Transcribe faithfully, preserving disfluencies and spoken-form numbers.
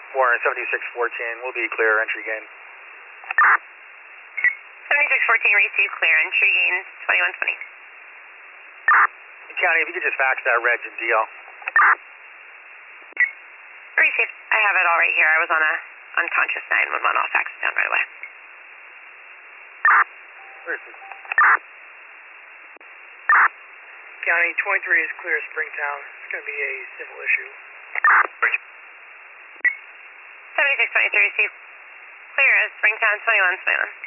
Warren, seventy-six fourteen, we'll be clear, entry gain. seventy-six fourteen, receive clear, entry gain twenty-one twenty. County, if you could just fax that reg and D L. Received. I have it all right here. I was on a unconscious nine one one. I'll fax it down right away. Received. County, twenty-three is clear Springtown. It's going to be a civil issue. seventy-six twenty-three, receive. Clear as Springtown twenty-one twenty-one.